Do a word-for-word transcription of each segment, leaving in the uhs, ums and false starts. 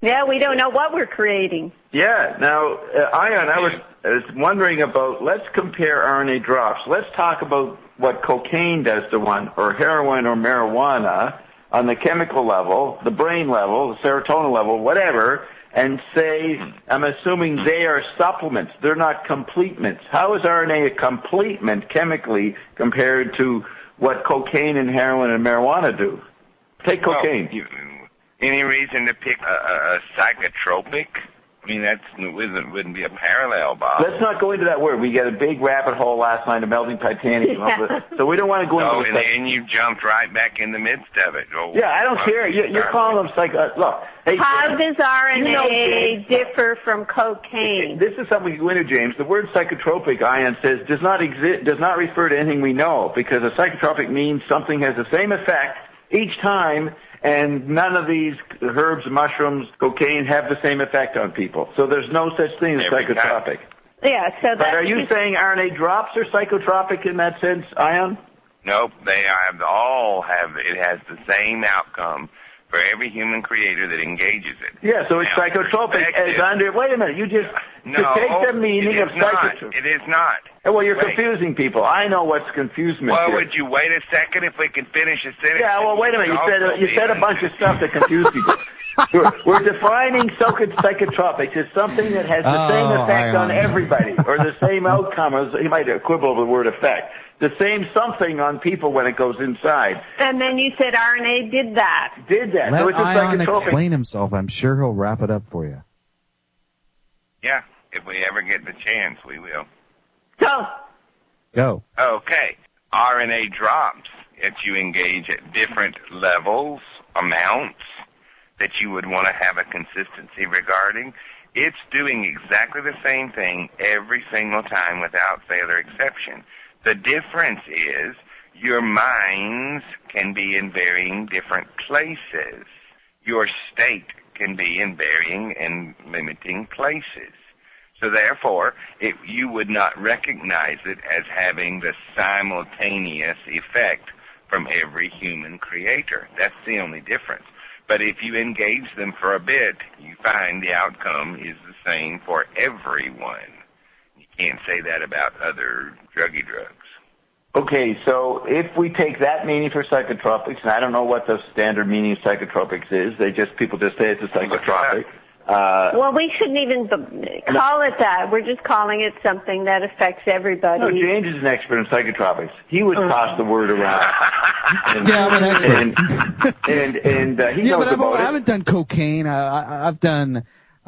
Yeah, we don't know what we're creating. Yeah. Now, uh, Ion, I was, I was wondering about, let's compare R N A drops. Let's talk about what cocaine does to one, or heroin or marijuana on the chemical level, the brain level, the serotonin level, whatever, and say, I'm assuming they are supplements. They're not completements. How is R N A a complement chemically compared to what cocaine and heroin and marijuana do? Take cocaine. Well, you, any reason to pick a, a, a psychotropic? I mean, that's wouldn't, wouldn't be a parallel, Bob. Let's not go into that word. We got a big rabbit hole last night of melting titanium. Yeah. So we don't want to go so, into it. And, and you jumped right back in the midst of it. Oh, yeah, I don't well, care. You, you're calling them psycho... Uh, look. Hey, How does R N A you know, differ from cocaine? This is something we go into, James. The word psychotropic, Ion says, does not exist, does not refer to anything we know, because a psychotropic means something has the same effect each time, and none of these herbs, mushrooms, cocaine have the same effect on people. So there's no such thing as Every psychotropic. Time. Yeah, so that's... But are you saying R N A drops are psychotropic in that sense, Ion? Nope, they have, all have, it has the same outcome for every human creator that engages it. Yeah, so it's now, psychotropic as under... Wait a minute, you just... No, to take the meaning it of is not. psychotropic... It is not. Well, you're wait. confusing people. I know what's confusement Well, here. would you wait a second if we can finish a sentence? Yeah, well, wait a minute. You said a, you said a bunch of stuff that confused people. we're, we're defining psychotropics as something that has the oh, same effect I on everybody, or the same outcome. As, you might quibble with the word effect. The same something on people when it goes inside. And then you said R N A did that. Did that. Let so it's a Ion psychotropic. explain himself. I'm sure he'll wrap it up for you. Yeah, if we ever get the chance, we will. Go. Go. Okay. R N A drops that you engage at different levels, amounts, that you would want to have a consistency regarding. It's doing exactly the same thing every single time without fail or exception. The difference is your minds can be in varying different places. Your state can be in varying and limiting places. So therefore, if you would not recognize it as having the simultaneous effect from every human creator. That's the only difference. But if you engage them for a bit, you find the outcome is the same for everyone. You can't say that about other druggy drugs. Okay, so if we take that meaning for psychotropics, and I don't know what the standard meaning of psychotropics is, they just people just say it's a psychotropic. Uh, well, we shouldn't even call it that. We're just calling it something that affects everybody. No, James is an expert in psychotropics. He would toss the word around. And, yeah, I'm an expert. And, and, and uh, he yeah, knows but about I it. haven't done cocaine. I, I, I've done uh,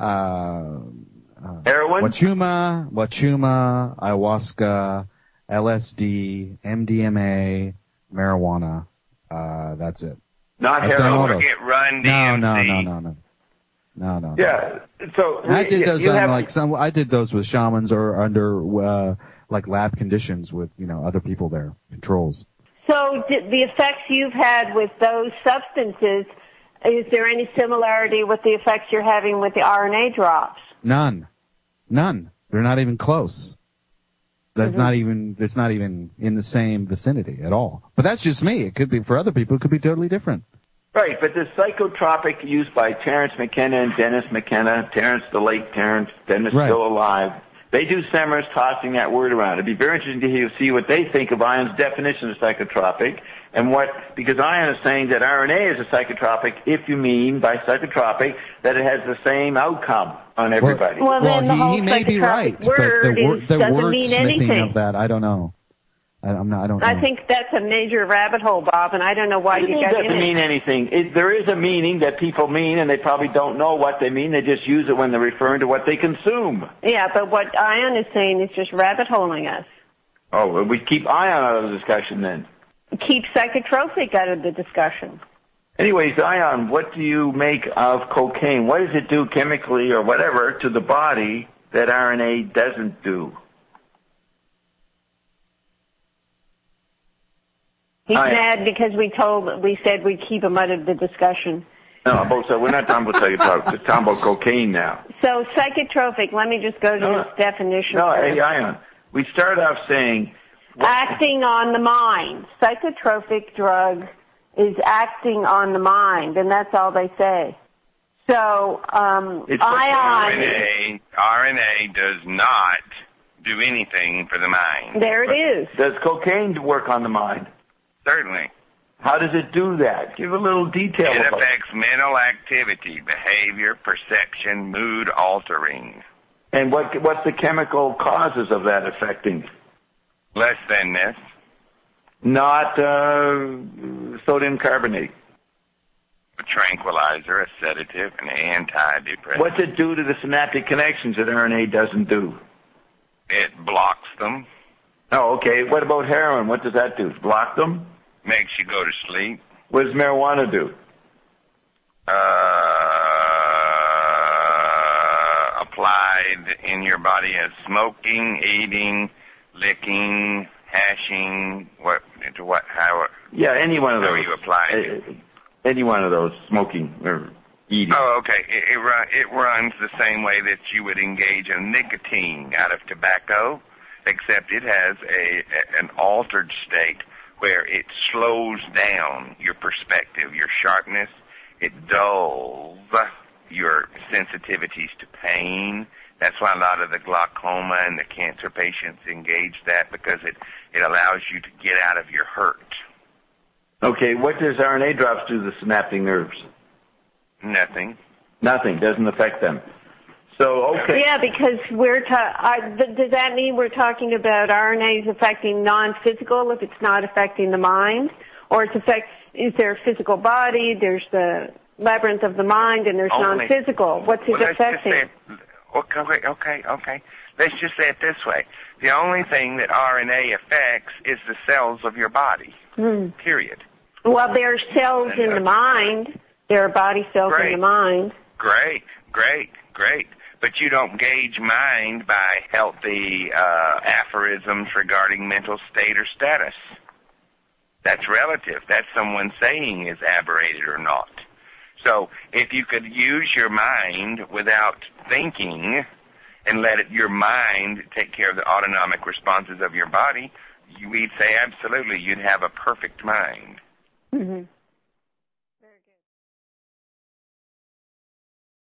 uh, heroin, Wachuma, Wachuma, ayahuasca, L S D, M D M A, marijuana. Uh, that's it. Not I've heroin. Get run no, D M C. no, no, no, no. No, no. Yeah. So I did those you on have, like some. I did those with shamans or under uh, like lab conditions with you know other people there, controls. So did the effects you've had with those substances, is there any similarity with the effects you're having with the R N A drops? None, none. They're not even close. That's mm-hmm. not even. It's not even in the same vicinity at all. But that's just me. It could be for other people. It could be totally different. Right, but the psychotropic used by Terence McKenna and Dennis McKenna, Terence, the late Terence, Dennis right. still alive, they do seminars tossing that word around. It'd be very interesting to hear, see what they think of Ion's definition of psychotropic, and what, because Ion is saying that R N A is a psychotropic if you mean by psychotropic that it has the same outcome on everybody. Well, well then well, the whole he, he may be right, but word the, wor- is, the doesn't mean anything. of that, I don't know. I, I'm not. I don't. Know. I think that's a major rabbit hole, Bob, and I don't know why it you got in it. doesn't mean anything. It, there is a meaning that people mean, and they probably don't know what they mean. They just use it when they're referring to what they consume. Yeah, but what Ion is saying is just rabbit holing us. Oh, well, we keep Ion out of the discussion then. Keep psychotropic out of the discussion. Anyways, Ion, what do you make of cocaine? What does it do chemically or whatever to the body that R N A doesn't do? He's I, mad because we told, we said we'd keep him out of the discussion. No, both said we're not talking about psychotropic. We're talking about cocaine now. So psychotropic, let me just go to no, this definition. No, first. hey, Ion, we start off saying... What, acting on the mind. Psychotropic drug is acting on the mind, and that's all they say. So um, It's ion. R N A, R N A does not do anything for the mind. There it is. Does cocaine work on the mind? Certainly. How does it do that? Give a little detail It about affects mental activity, behavior, perception, mood altering. And what what's the chemical causes of that affecting? Less than this. Not uh, sodium carbonate. A tranquilizer, a sedative, an antidepressant. What's it do to the synaptic connections that R N A doesn't do? It blocks them, Oh, okay. What about heroin? What does that do? Block them? makes you go to sleep. What does marijuana do? Uh, applied in your body as smoking, eating, licking, hashing, what, to what, how, Yeah, any one of how those. you apply it. Uh, any one of those, smoking or eating. Oh, okay. It, it, run, it runs the same way that you would engage in nicotine out of tobacco, except it has a, a an altered state where it slows down your perspective, your sharpness. It dulls your sensitivities to pain. That's why a lot of the glaucoma and the cancer patients engage that, because it, it allows you to get out of your hurt. Okay, what does R N A drops do to the synaptic nerves? Nothing. Nothing. Doesn't affect them. So, okay. Yeah, because we're ta- uh, th- does that mean we're talking about R N As affecting non-physical if it's not affecting the mind? Or it's affect, is there a physical body, there's the labyrinth of the mind, and there's Only- non-physical? What's it well, let's affecting? Just say, okay, okay, okay. Let's just say it this way. The only thing that R N A affects is the cells of your body, Hmm. period. Well, there are cells in the mind. There are body cells Great. in the mind. Great, great, great. But you don't gauge mind by healthy uh, aphorisms regarding mental state or status. That's relative. That's someone saying is aberrated or not. So if you could use your mind without thinking and let it, your mind take care of the autonomic responses of your body, you, we'd say absolutely you'd have a perfect mind. Mm-hmm.